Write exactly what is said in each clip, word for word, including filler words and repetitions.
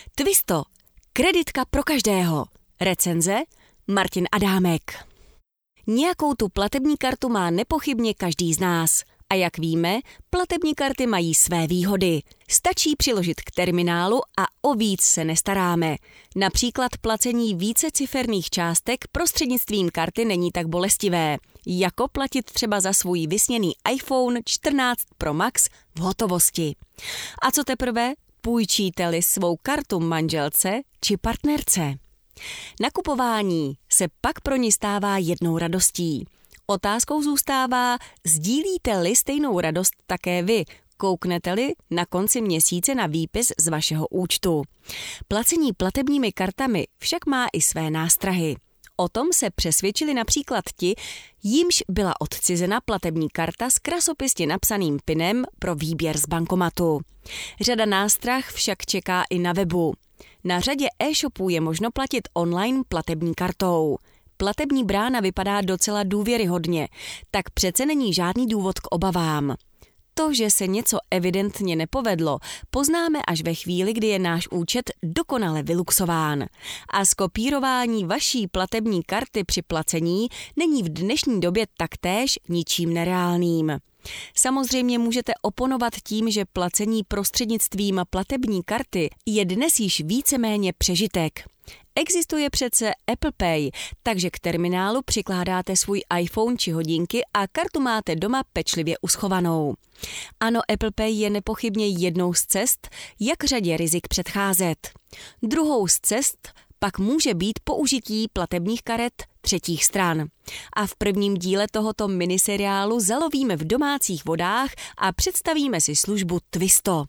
Twisto. Kreditka pro každého. Recenze Martin Adámek. Nějakou tu platební kartu má nepochybně každý z nás. A jak víme, platební karty mají své výhody. Stačí přiložit k terminálu a o víc se nestaráme. Například placení víceciferných částek prostřednictvím karty není tak bolestivé, jako platit třeba za svůj vysněný iPhone čtrnáct Pro Max v hotovosti. A co teprve, půjčíte-li svou kartu manželce či partnerce? Nakupování se pak pro ní stává jednou radostí. Otázkou zůstává, sdílíte-li stejnou radost také vy, kouknete-li na konci měsíce na výpis z vašeho účtu. Placení platebními kartami však má i své nástrahy. O tom se přesvědčili například ti, jimž byla odcizena platební karta s krasopisně napsaným pinem pro výběr z bankomatu. Řada nástrah však čeká i na webu. Na řadě e-shopů je možno platit online platební kartou. Platební brána vypadá docela důvěryhodně, tak přece není žádný důvod k obavám. To, že se něco evidentně nepovedlo, poznáme až ve chvíli, kdy je náš účet dokonale vyluxován. A skopírování vaší platební karty při placení není v dnešní době taktéž ničím nereálným. Samozřejmě můžete oponovat tím, že placení prostřednictvím platební karty je dnes již víceméně přežitek. Existuje přece Apple Pay, takže k terminálu přikládáte svůj iPhone či hodinky a kartu máte doma pečlivě uschovanou. Ano, Apple Pay je nepochybně jednou z cest, jak řadě rizik předcházet. Druhou z cest pak může být použití platebních karet třetích stran. A v prvním díle tohoto miniseriálu zalovíme v domácích vodách a představíme si službu Twisto.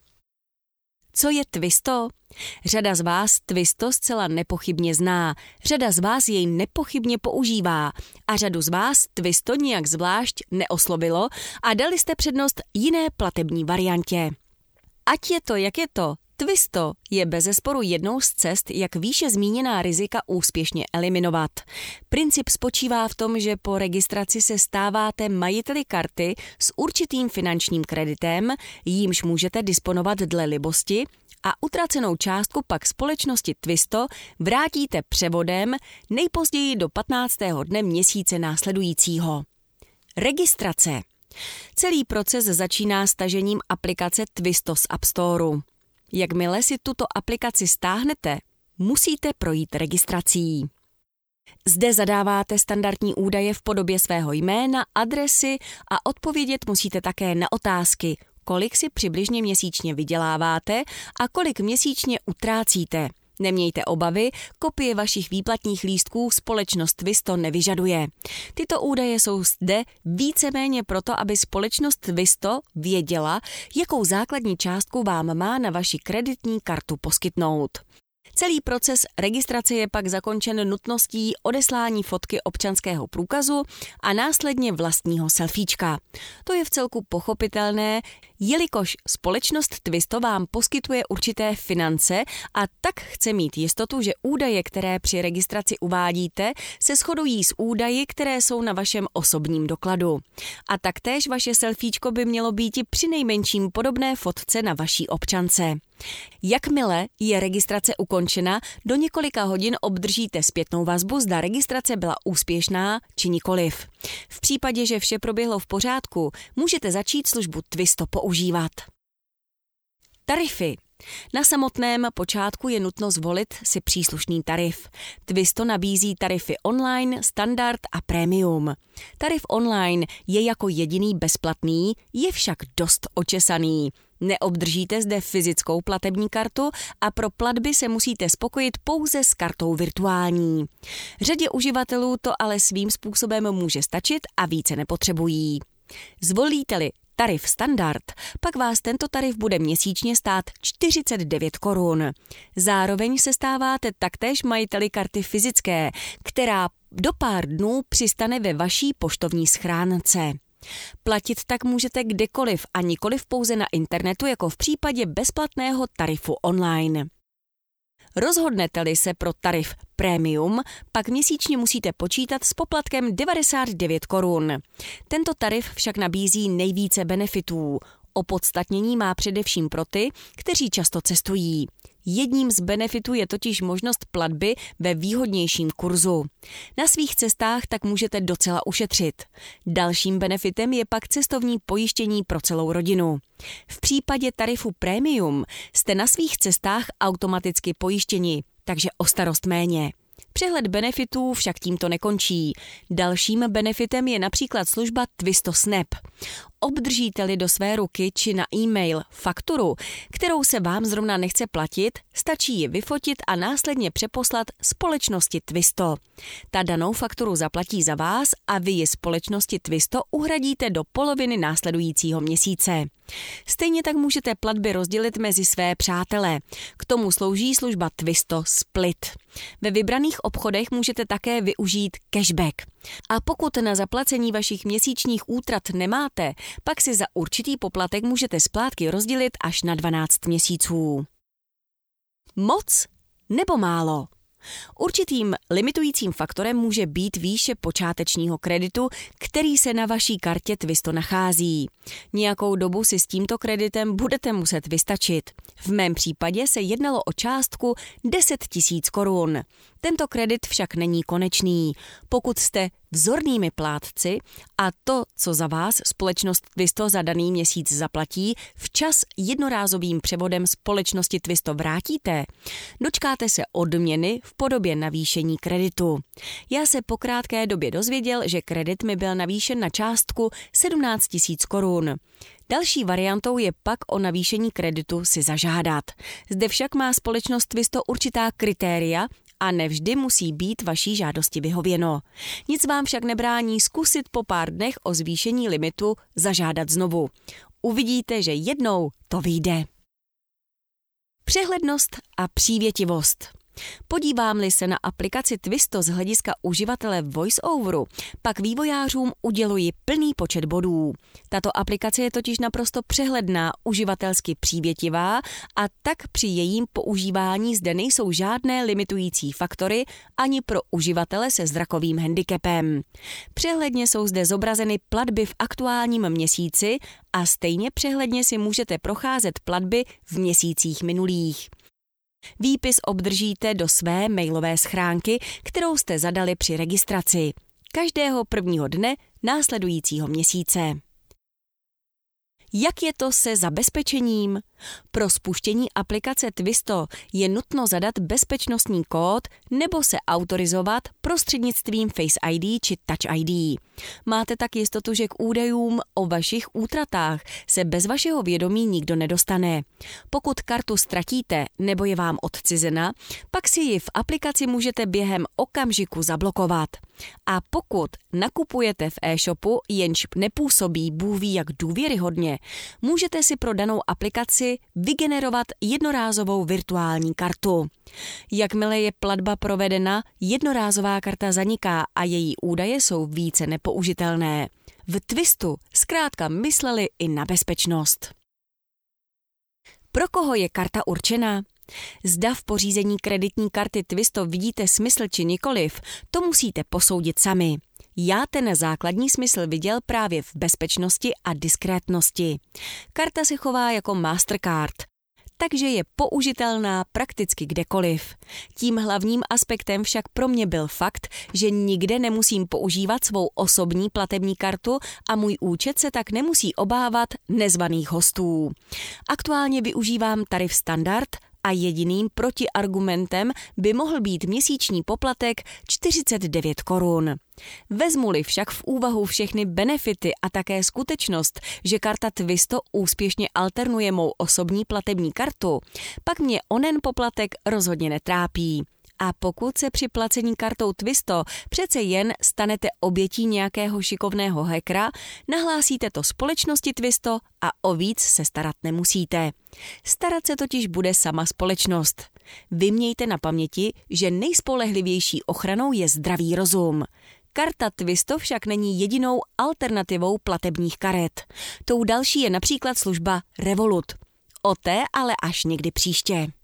Co je Twisto? Řada z vás Twisto zcela nepochybně zná, řada z vás jej nepochybně používá a řadu z vás Twisto nijak zvlášť neoslovilo a dali jste přednost jiné platební variantě. Ať je to, jak je to, Twisto je bezesporu jednou z cest, jak výše zmíněná rizika úspěšně eliminovat. Princip spočívá v tom, že po registraci se stáváte majiteli karty s určitým finančním kreditem, jímž můžete disponovat dle libosti, a utracenou částku pak společnosti Twisto vrátíte převodem nejpozději do patnáctého dne měsíce následujícího. Registrace. Celý proces začíná stažením aplikace Twisto z App Storeu. Jakmile si tuto aplikaci stáhnete, musíte projít registrací. Zde zadáváte standardní údaje v podobě svého jména, adresy a odpovědět musíte také na otázky, kolik si přibližně měsíčně vyděláváte a kolik měsíčně utrácíte. Nemějte obavy, kopie vašich výplatních lístků společnost Twisto nevyžaduje. Tyto údaje jsou zde víceméně proto, aby společnost Twisto věděla, jakou základní částku vám má na vaši kreditní kartu poskytnout. Celý proces registrace je pak zakončen nutností odeslání fotky občanského průkazu a následně vlastního selfiečka. To je vcelku pochopitelné, jelikož společnost Twisto vám poskytuje určité finance a tak chce mít jistotu, že údaje, které při registraci uvádíte, se shodují s údaji, které jsou na vašem osobním dokladu. A taktéž vaše selfiečko by mělo být i přinejmenším podobné fotce na vaší občance. Jakmile je registrace ukončena, do několika hodin obdržíte zpětnou vazbu, zda registrace byla úspěšná či nikoliv. V případě, že vše proběhlo v pořádku, můžete začít službu Twisto používat. Tarify. Na samotném počátku je nutno zvolit si příslušný tarif. Twisto nabízí tarify online, standard a premium. Tarif online je jako jediný bezplatný, je však dost očesaný. Neobdržíte zde fyzickou platební kartu a pro platby se musíte spokojit pouze s kartou virtuální. Řadě uživatelů to ale svým způsobem může stačit a více nepotřebují. Zvolíte-li tarif standard, pak vás tento tarif bude měsíčně stát čtyřicet devět korun. Zároveň se stáváte taktéž majiteli karty fyzické, která do pár dnů přistane ve vaší poštovní schránce. Platit tak můžete kdekoliv a nikoliv pouze na internetu, jako v případě bezplatného tarifu online. Rozhodnete-li se pro tarif Premium, pak měsíčně musíte počítat s poplatkem devadesát devět korun. Tento tarif však nabízí nejvíce benefitů. Opodstatnění má především pro ty, kteří často cestují. Jedním z benefitů je totiž možnost platby ve výhodnějším kurzu. Na svých cestách tak můžete docela ušetřit. Dalším benefitem je pak cestovní pojištění pro celou rodinu. V případě tarifu Premium jste na svých cestách automaticky pojištěni, takže o starost méně. Přehled benefitů však tímto nekončí. Dalším benefitem je například služba Twisto Snap. Obdržíte-li do své ruky či na e-mail fakturu, kterou se vám zrovna nechce platit, stačí ji vyfotit a následně přeposlat společnosti Twisto. Ta danou fakturu zaplatí za vás a vy ji společnosti Twisto uhradíte do poloviny následujícího měsíce. Stejně tak můžete platby rozdělit mezi své přátele. K tomu slouží služba Twisto Split. Ve vybraných obchodech můžete také využít cashback. A pokud na zaplacení vašich měsíčních útrat nemáte, pak si za určitý poplatek můžete splátky rozdělit až na dvanáct měsíců. Moc nebo málo? Určitým limitujícím faktorem může být výše počátečního kreditu, který se na vaší kartě Twisto nachází. Nějakou dobu si s tímto kreditem budete muset vystačit. V mém případě se jednalo o částku deset tisíc korun. Tento kredit však není konečný. Pokud jste vzornými plátci a to, co za vás společnost Twisto za daný měsíc zaplatí, včas jednorázovým převodem společnosti Twisto vrátíte, dočkáte se odměny v podobě navýšení kreditu. Já se po krátké době dozvěděl, že kredit mi byl navýšen na částku sedmnáct tisíc korun. Další variantou je pak o navýšení kreditu si zažádat. Zde však má společnost Twisto určitá kritéria a nevždy musí být vaší žádosti vyhověno. Nic vám však nebrání zkusit po pár dnech o zvýšení limitu zažádat znovu. Uvidíte, že jednou to vyjde. Přehlednost a přívětivost. Podívám-li se na aplikaci Twisto z hlediska uživatele VoiceOveru, pak vývojářům uděluji plný počet bodů. Tato aplikace je totiž naprosto přehledná, uživatelsky přívětivá a tak při jejím používání zde nejsou žádné limitující faktory ani pro uživatele se zrakovým handicapem. Přehledně jsou zde zobrazeny platby v aktuálním měsíci a stejně přehledně si můžete procházet platby v měsících minulých. Výpis obdržíte do své mailové schránky, kterou jste zadali při registraci. Každého prvního dne následujícího měsíce. Jak je to se zabezpečením? Pro spuštění aplikace Twisto je nutno zadat bezpečnostní kód nebo se autorizovat prostřednictvím Face I D či Touch I D. Máte tak jistotu, že k údajům o vašich útratách se bez vašeho vědomí nikdo nedostane. Pokud kartu ztratíte nebo je vám odcizena, pak si ji v aplikaci můžete během okamžiku zablokovat. A pokud nakupujete v e-shopu, jenž nepůsobí bůh ví jak důvěryhodně, můžete si pro danou aplikaci vygenerovat jednorázovou virtuální kartu. Jakmile je platba provedena, jednorázová karta zaniká a její údaje jsou více nepoužitelné. V Twistu zkrátka mysleli i na bezpečnost. Pro koho je karta určena? Zda v pořízení kreditní karty Twisto vidíte smysl či nikoliv, to musíte posoudit sami. Já ten základní smysl viděl právě v bezpečnosti a diskrétnosti. Karta se chová jako Mastercard, takže je použitelná prakticky kdekoliv. Tím hlavním aspektem však pro mě byl fakt, že nikde nemusím používat svou osobní platební kartu a můj účet se tak nemusí obávat nezvaných hostů. Aktuálně využívám tarif standard a jediným protiargumentem by mohl být měsíční poplatek čtyřicet devět korun. Vezmu-li však v úvahu všechny benefity a také skutečnost, že karta Twisto úspěšně alternuje mou osobní platební kartu, pak mě onen poplatek rozhodně netrápí. A pokud se při placení kartou Twisto přece jen stanete obětí nějakého šikovného hackera, nahlásíte to společnosti Twisto a o víc se starat nemusíte. Starat se totiž bude sama společnost. Vy mějte na paměti, že nejspolehlivější ochranou je zdravý rozum. Karta Twisto však není jedinou alternativou platebních karet. Tou další je například služba Revolut. O té ale až někdy příště.